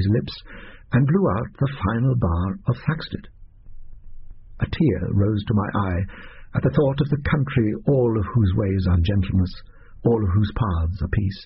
his lips and blew out the final bar of Thaxted. A tear rose to my eye at the thought of the country, all of whose ways are gentleness, all of whose paths are peace.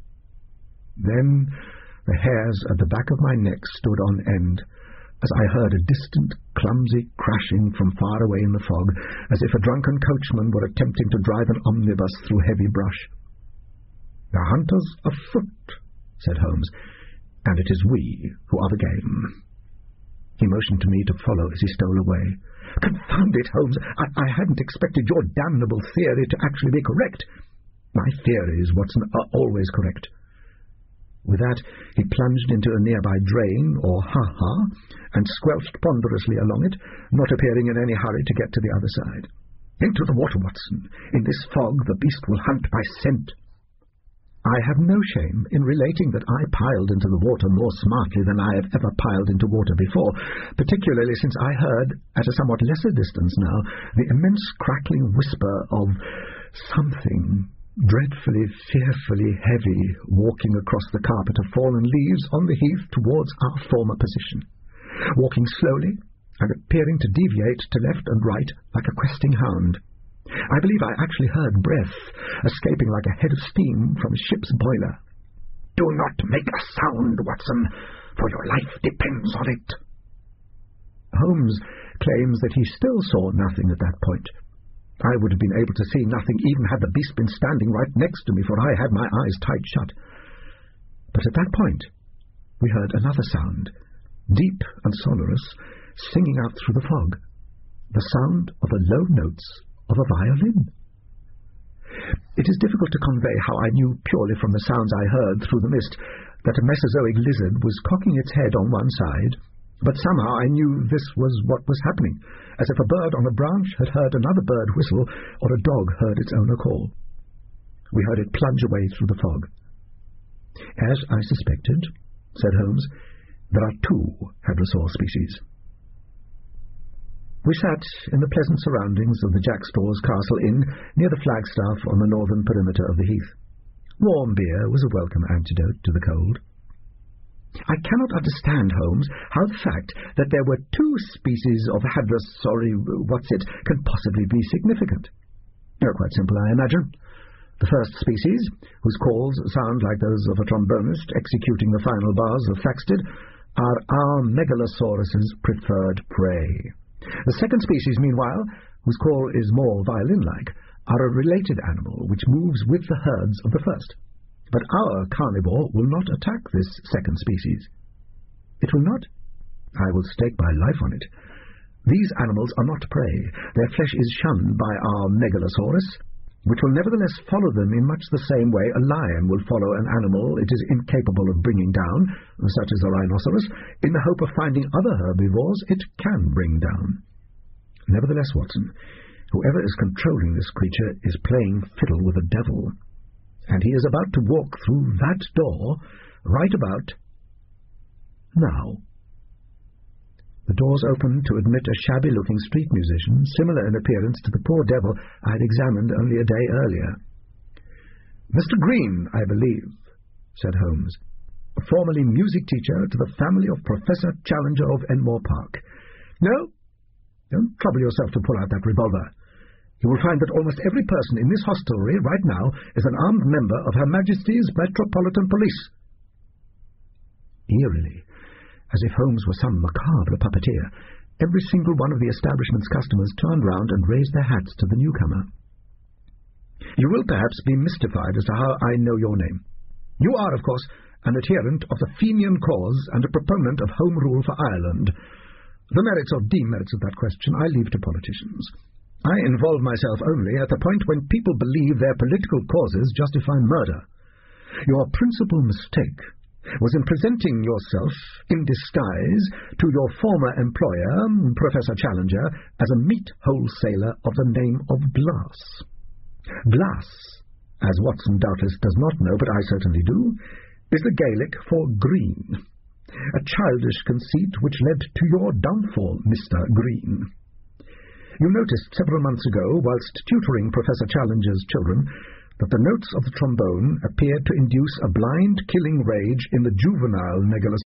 Then the hairs at the back of my neck stood on end, as I heard a distant, clumsy crashing from far away in the fog, as if a drunken coachman were attempting to drive an omnibus through heavy brush. "The hunter's afoot," said Holmes, "and it is we who are the game." He motioned to me to follow as he stole away. "Confound it, Holmes! I hadn't expected your damnable theory to actually be correct." "My theories, Watson, are always correct." With that, he plunged into a nearby drain, or ha-ha, and squelched ponderously along it, not appearing in any hurry to get to the other side. "Into the water, Watson. In this fog the beast will hunt by scent." I have no shame in relating that I piled into the water more smartly than I have ever piled into water before, particularly since I heard, at a somewhat lesser distance now, the immense crackling whisper of something dreadfully, fearfully heavy walking across the carpet of fallen leaves on the heath towards our former position, walking slowly and appearing to deviate to left and right like a questing hound. I believe I actually heard breath escaping like a head of steam from a ship's boiler. "Do not make a sound, Watson, for your life depends on it." Holmes claims that he still saw nothing at that point. I would have been able to see nothing even had the beast been standing right next to me, for I had my eyes tight shut. But at that point we heard another sound, deep and sonorous, singing out through the fog, the sound of the low notes of a violin. It is difficult to convey how I knew purely from the sounds I heard through the mist that a Mesozoic lizard was cocking its head on one side, but somehow I knew this was what was happening, as if a bird on a branch had heard another bird whistle, or a dog heard its owner call. We heard it plunge away through the fog. "As I suspected," said Holmes, "there are two hadrosaur species." We sat in the pleasant surroundings of the Jack Stores Castle Inn, near the flagstaff on the northern perimeter of the heath. Warm beer was a welcome antidote to the cold. "I cannot understand, Holmes, how the fact that there were two species of can possibly be significant." "Quite simple, I imagine. The first species, whose calls sound like those of a trombonist executing the final bars of Thaxted, are our Megalosaurus's preferred prey. The second species, meanwhile, whose call is more violin-like, are a related animal which moves with the herds of the first. But our carnivore will not attack this second species." "It will not?" "I will stake my life on it. These animals are not prey. Their flesh is shunned by our Megalosaurus, which will nevertheless follow them in much the same way a lion will follow an animal it is incapable of bringing down, such as a rhinoceros, in the hope of finding other herbivores it can bring down. Nevertheless, Watson, whoever is controlling this creature is playing fiddle with the devil, and he is about to walk through that door right about now." The doors opened to admit a shabby-looking street musician, similar in appearance to the poor devil I had examined only a day earlier. "Mr. Green, I believe," said Holmes, "formerly music teacher to the family of Professor Challenger of Enmore Park. No? Don't trouble yourself to pull out that revolver. You will find that almost every person in this hostelry right now is an armed member of Her Majesty's Metropolitan Police." Eerily, as if Holmes were some macabre puppeteer, every single one of the establishment's customers turned round and raised their hats to the newcomer. "You will perhaps be mystified as to how I know your name. You are, of course, an adherent of the Fenian cause and a proponent of Home Rule for Ireland. The merits or demerits of that question I leave to politicians. I involve myself only at the point when people believe their political causes justify murder. Your principal mistake was in presenting yourself in disguise to your former employer, Professor Challenger, as a meat wholesaler of the name of Glass. Glass, as Watson doubtless does not know, but I certainly do, is the Gaelic for green, a childish conceit which led to your downfall, Mr. Green. You noticed several months ago, whilst tutoring Professor Challenger's children, that the notes of the trombone appeared to induce a blind killing rage in the juvenile Megalosaurus.